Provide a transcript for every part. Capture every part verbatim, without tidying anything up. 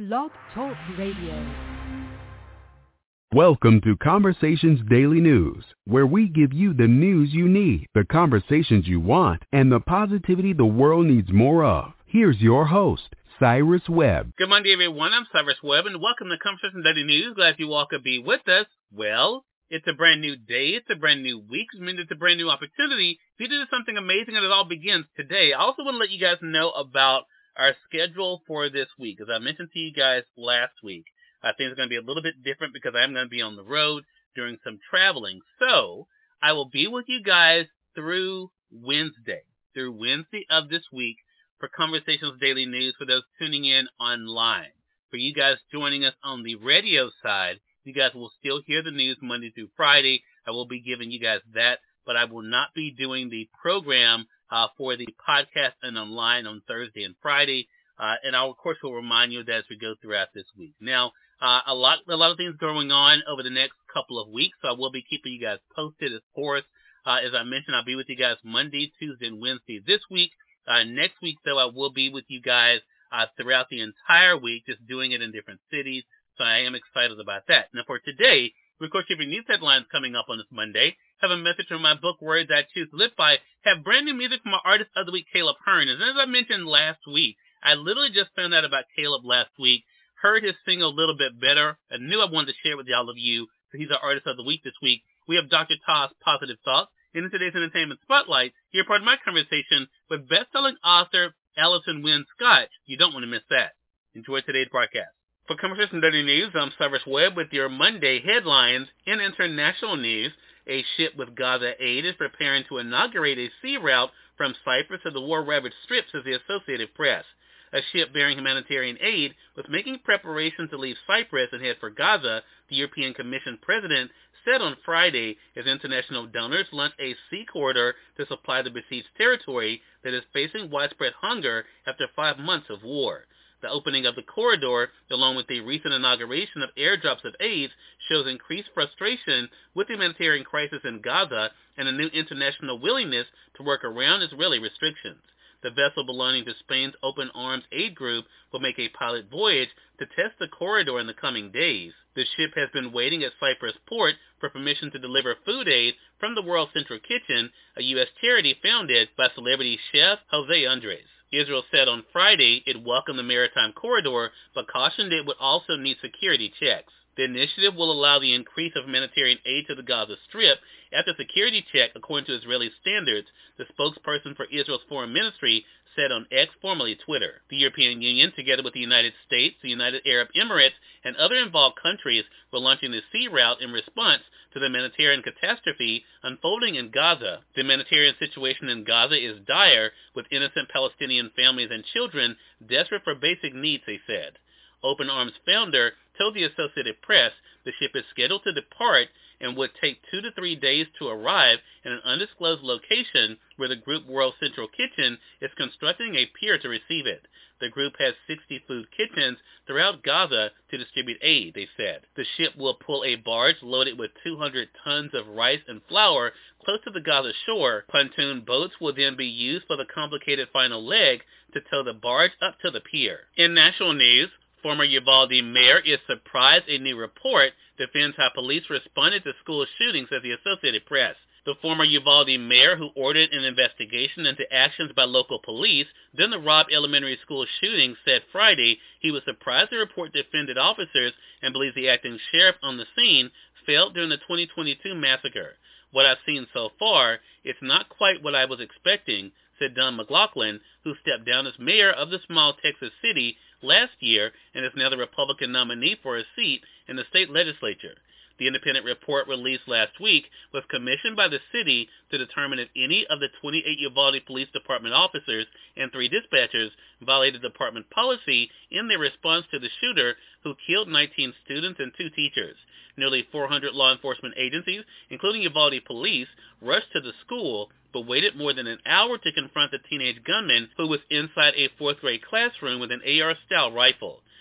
Blog Talk Radio. Welcome to Conversations Daily News, where we give you the news you need, the conversations you want, and the positivity the world needs more of. Here's your host, Cyrus Webb. Good Monday, everyone. I'm Cyrus Webb, and welcome to Conversations Daily News. Glad you all could be with us. Well, it's a brand new day. It's a brand new week. I mean, it's a brand new opportunity for you to do something amazing, and it all begins today. I also want to let you guys know about our schedule for this week. As I mentioned to you guys last week, I think it's going to be a little bit different because I am going to be on the road doing some traveling. So I will be with you guys through Wednesday, through Wednesday of this week for Conversations Daily News for those tuning in online. For you guys joining us on the radio side, you guys will still hear the news Monday through Friday. I will be giving you guys that, but I will not be doing the program uh, for the podcast and online on Thursday and Friday. Uh, and I, of course, will remind you of that as we go throughout this week. Now, uh, a lot a lot of things going on over the next couple of weeks, so I will be keeping you guys posted, of course. Uh, as I mentioned, I'll be with you guys Monday, Tuesday, and Wednesday this week. Uh, next week, though, I will be with you guys uh, throughout the entire week, just doing it in different cities, so I am excited about that. Now, for today, we, of course, have your news headlines coming up on this Monday, have a message from my book, Words I Choose to Live By, have brand new music from our artist of the week, Caleb Hearn. And as I mentioned last week, I literally just found out about Caleb last week, heard his single a little bit better, and knew I wanted to share with all of you. So he's our artist of the week this week. We have Doctor Toss Positive Thoughts. And in today's Entertainment Spotlight, you're part of my conversation with best-selling author Allison Wynn Scott. You don't want to miss that. Enjoy today's broadcast. For Conversation Daily News, I'm Cyrus Webb with your Monday headlines. In international news, a ship with Gaza aid is preparing to inaugurate a sea route from Cyprus to the war-ravaged Strip, says the Associated Press. A ship bearing humanitarian aid was making preparations to leave Cyprus and head for Gaza, the European Commission president said on Friday, as international donors launch a sea corridor to supply the besieged territory that is facing widespread hunger after five months of war. The opening of the corridor, along with the recent inauguration of airdrops of aid, shows increased frustration with the humanitarian crisis in Gaza and a new international willingness to work around Israeli restrictions. The vessel belonging to Spain's Open Arms Aid Group will make a pilot voyage to test the corridor in the coming days. The ship has been waiting at Cyprus port for permission to deliver food aid from the World Central Kitchen, a U S charity founded by celebrity chef Jose Andres. Israel said on Friday it welcomed the maritime corridor, but cautioned it would also need security checks. The initiative will allow the increase of humanitarian aid to the Gaza Strip after security check, according to Israeli standards, the spokesperson for Israel's foreign ministry said on X, formerly Twitter. The European Union, together with the United States, the United Arab Emirates, and other involved countries, were launching the sea route in response to the humanitarian catastrophe unfolding in Gaza. The humanitarian situation in Gaza is dire, with innocent Palestinian families and children desperate for basic needs, they said. Open Arms founder told the Associated Press the ship is scheduled to depart and would take two to three days to arrive in an undisclosed location where the group World Central Kitchen is constructing a pier to receive it. The group has sixty food kitchens throughout Gaza to distribute aid, they said. The ship will pull a barge loaded with two hundred tons of rice and flour close to the Gaza shore. Pontoon boats will then be used for the complicated final leg to tow the barge up to the pier. In national news, former Uvalde mayor is surprised a new report defends how police responded to school shootings, says the Associated Press. The former Uvalde mayor, who ordered an investigation into actions by local police during the Robb Elementary School shooting, said Friday he was surprised the report defended officers and believes the acting sheriff on the scene failed during the twenty twenty-two massacre. What I've seen so far, it's not quite what I was expecting, said Don McLaughlin, who stepped down as mayor of the small Texas city last year and is now the Republican nominee for a seat in the state legislature. The independent report released last week was commissioned by the city to determine if any of the twenty-eight Uvalde Police Department officers and three dispatchers violated department policy in their response to the shooter who killed nineteen students and two teachers. Nearly four hundred law enforcement agencies, including Uvalde Police, rushed to the school but waited more than an hour to confront the teenage gunman who was inside a fourth grade classroom with an A R-style rifle.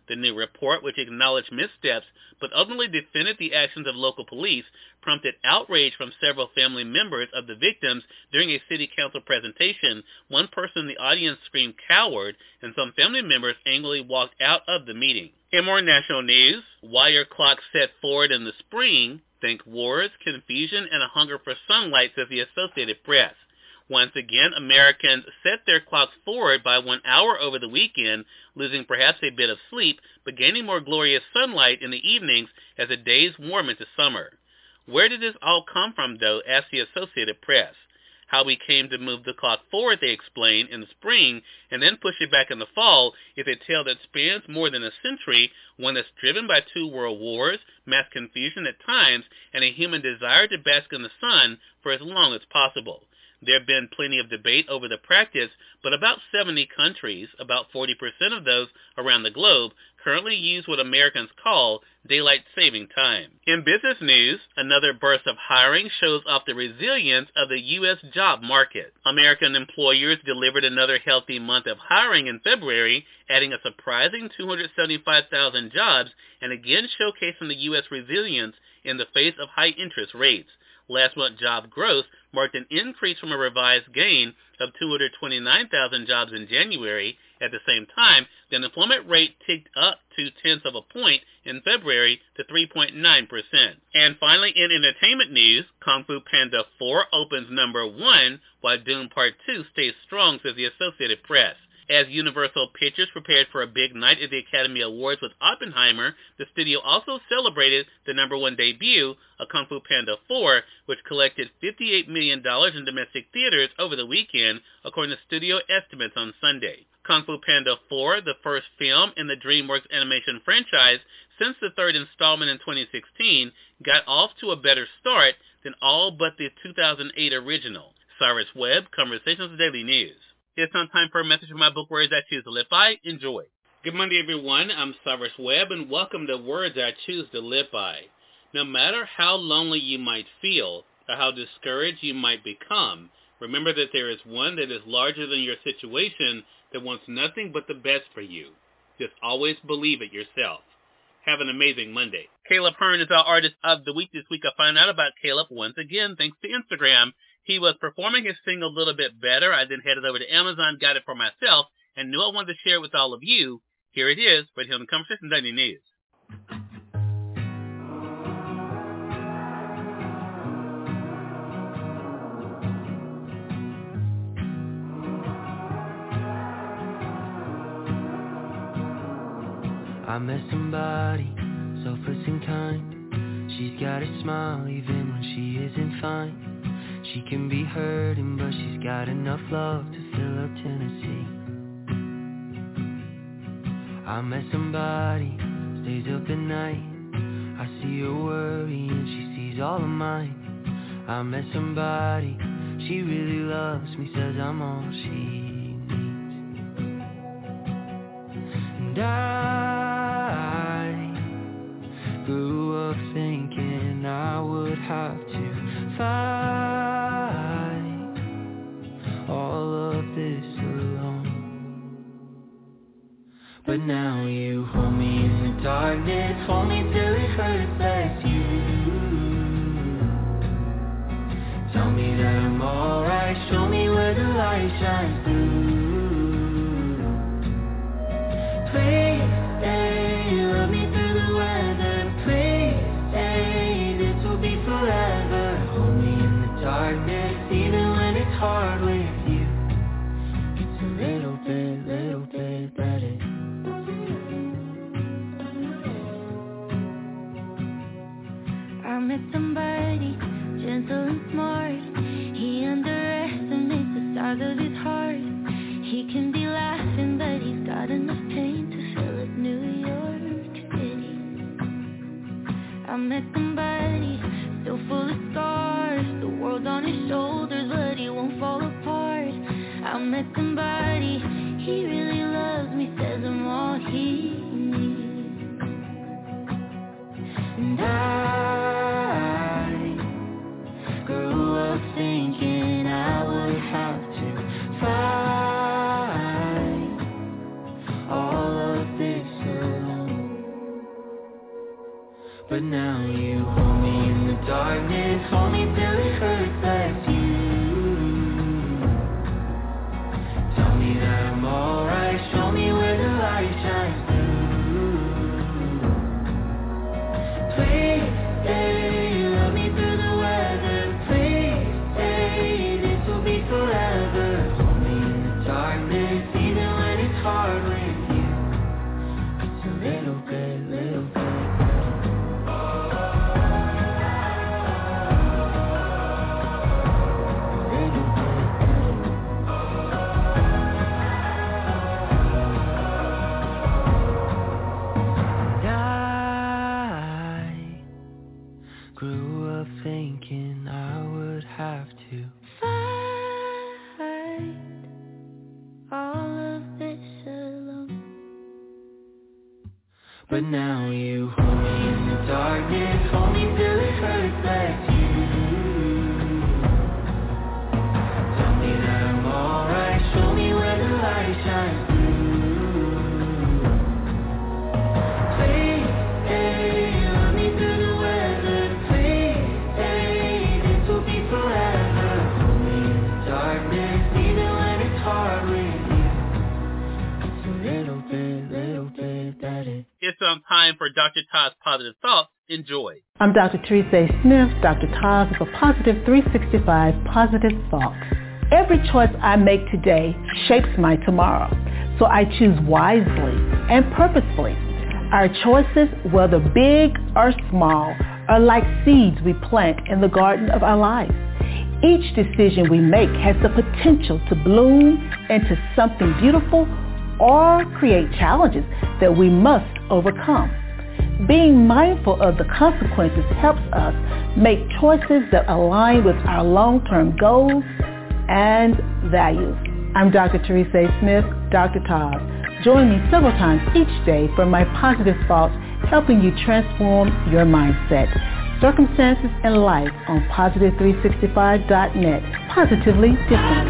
The new report, which acknowledged missteps but ultimately defended the actions of local police, prompted outrage from several family members of the victims during a city council presentation. One person in the audience screamed "coward," and some family members angrily walked out of the meeting. In more national news, why are clocks set forward in the spring? Think wars, confusion, and a hunger for sunlight, says the Associated Press. Once again, Americans set their clocks forward by one hour over the weekend, losing perhaps a bit of sleep, but gaining more glorious sunlight in the evenings as the days warm into summer. Where did this all come from, though, asked the Associated Press. How we came to move the clock forward, they explain, in the spring and then push it back in the fall is a tale that spans more than a century, one that's driven by two world wars, mass confusion at times, and a human desire to bask in the sun for as long as possible. There have been plenty of debate over the practice, but about seventy countries, about forty percent of those around the globe, currently use what Americans call daylight saving time. In business news, another burst of hiring shows off the resilience of the U S job market. American employers delivered another healthy month of hiring in February, adding a surprising two hundred seventy-five thousand jobs, and again showcasing the U S resilience in the face of high interest rates. Last month's job growth marked an increase from a revised gain of two hundred twenty-nine thousand jobs in January. At the same time, the unemployment rate ticked up two tenths of a point in February to three point nine percent. And finally, in entertainment news, Kung Fu Panda four opens number one, while Dune Part two stays strong, says the Associated Press. As Universal Pictures prepared for a big night at the Academy Awards with Oppenheimer, the studio also celebrated the number one debut of Kung Fu Panda four, which collected fifty-eight million dollars in domestic theaters over the weekend, according to studio estimates on Sunday. Kung Fu Panda four, the first film in the DreamWorks animation franchise since the third installment in twenty sixteen, got off to a better start than all but the two thousand eight original. Cyrus Webb, Conversations Daily News. It's now time for a message from my book, Words I Choose to Live By. Enjoy. Good Monday, everyone. I'm Cyrus Webb, and welcome to Words I Choose to Live By. No matter how lonely you might feel or how discouraged you might become, remember that there is one that is larger than your situation that wants nothing but the best for you. Just always believe it yourself. Have an amazing Monday. Caleb Hearn is our Artist of the Week. This week I found out about Caleb once again thanks to Instagram. He was performing his single a little bit better. I then headed over to Amazon, got it for myself, and knew I wanted to share it with all of you. Here it is, right here on the Conversation Daily News. I met somebody, selfless and kind. She's got a smile even when she isn't fine. She can be hurting, but she's got enough love to fill her Tennessee. I met somebody, stays up at night. I see her worry and she sees all of mine. I met somebody, she really loves me, says I'm all she needs. And I grew up thinking I would have to fight all of this alone. But now you hold me in the darkness, hold me till it hurts less. You tell me that I'm alright, show me where the light shines through. Please stay, love me through the weather. Please stay, this will be forever. Hold me in the darkness, even when it's hard with you. It's a little bit, little bit better. I met somebody gentle and smart. He underestimates the size of his heart. He can be laughing, but he's got enough pain to fill up New York City. I met somebody still full of scars. The world's on his shoulders, but he won't fall apart. I met somebody, he really loves me, says I'm all he needs. And I grew But now you hold me in the darkness, hold me till it hurts like you. Tell me that I'm alright, show me where the light shines through. Please stay, love me through the weather. Please stay, this will be forever. Hold me in the darkness, even when it's hard with you. It's a little bit, little bit. Grew up thinking I would have to fight all of this alone. But now you hold me in the darkness, hold me till it hurts like you. Tell me that I'm alright, show me where the light shines through. Please stay, love me through the weather. Please stay, this will be forever. Hold me in the darkness, even when it's hard with you. It's a little bit, little bit that it. It's um, time for Doctor Todd's Positive Thoughts. Enjoy. I'm Doctor Teresa Smith. Doctor Todd is a Positive three sixty-five Positive Thought. Every choice I make today shapes my tomorrow, so I choose wisely and purposefully. Our choices, whether big or small, are like seeds we plant in the garden of our lives. Each decision we make has the potential to bloom into something beautiful or create challenges that we must overcome. Being mindful of the consequences helps us make choices that align with our long-term goals and values. I'm Doctor Teresa Smith, Doctor Todd. Join me several times each day for my positive thoughts, helping you transform your mindset. Circumstances and life on positive three sixty-five dot net. Positively different.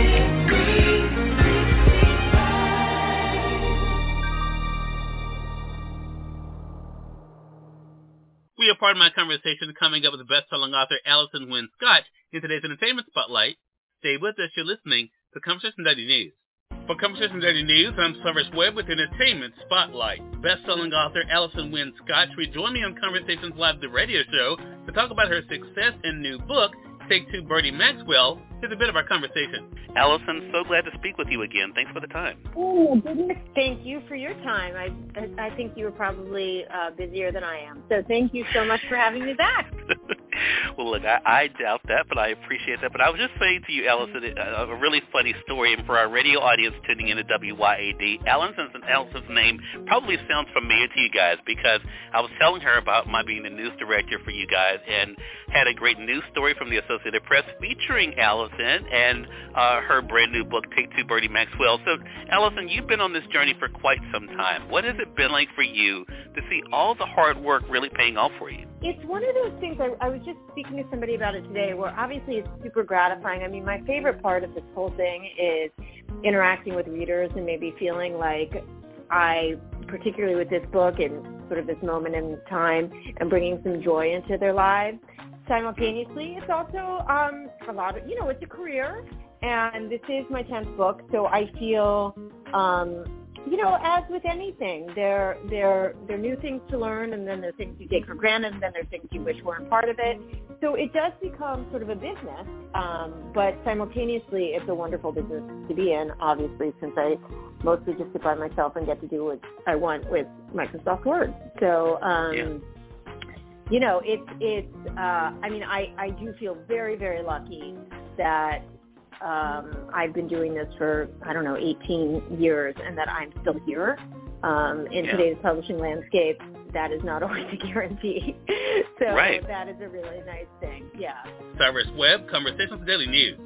We are part of my conversation coming up with the best-selling author Allison Wynne Scott in today's Entertainment Spotlight. Stay with us. You're listening to Conversation Daily News. For Conversation Daily News, I'm Cyrus Webb with Entertainment Spotlight. Best-selling author Allison Wynne Scott will join me on Conversations Live, the radio show, to talk about her success and new book, Take Two Bertie Maxwell. Here's a bit of our conversation. Allison, so glad to speak with you again. Thanks for the time. Oh, goodness. Thank you for your time. I I think you were probably uh, busier than I am. So thank you so much for having me back. Well, look, I, I doubt that, but I appreciate that. But I was just saying to you, Allison, a, a really funny story, and for our radio audience tuning in to W Y A D, Allison's, Allison's name probably sounds familiar to you guys because I was telling her about my being the news director for you guys and had a great news story from the Associated Press featuring Allison and uh, her brand new book, Take Two Bertie Maxwell. So, Allison, you've been on this journey for quite some time. What has it been like for you to see all the hard work really paying off for you? It's one of those things, I, I was just speaking to somebody about it today, where obviously it's super gratifying. I mean, my favorite part of this whole thing is interacting with readers and maybe feeling like I, particularly with this book and sort of this moment in time, and bringing some joy into their lives. Simultaneously, it's also um, a lot of, you know, it's a career, and this is my tenth book, so I feel, um, you know, as with anything, there, there, there are new things to learn, and then there are things you take for granted, and then there are things you wish weren't part of it. So it does become sort of a business, um, but simultaneously, it's a wonderful business to be in, obviously, since I mostly just sit by myself and get to do what I want with Microsoft Word. So, um, yeah. you know, it's, it's, uh, I mean, I, I do feel very, very lucky that um, I've been doing this for, I don't know, eighteen years and that I'm still here. Um, in yeah. today's publishing landscape, that is not always a guarantee. So right. that is a really nice thing. Yeah. Cyrus Webb, Conversations Daily News.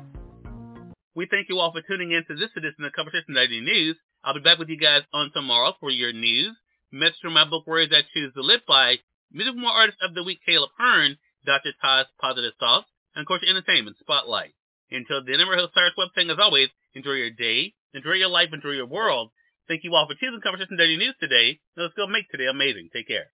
We thank you all for tuning in to this edition of Conversation Daily News. I'll be back with you guys on tomorrow for your news. Message from my book, Words I Choose to Live By, Music from our Artist of the Week, Caleb Hearn, Doctor Todd's Positive Thoughts, and of course, your Entertainment Spotlight. Until then, I'm your host, Cyrus Webb, saying as always, enjoy your day, enjoy your life, enjoy your world. Thank you all for choosing Conversation Daily News today. Now let's go make today amazing. Take care.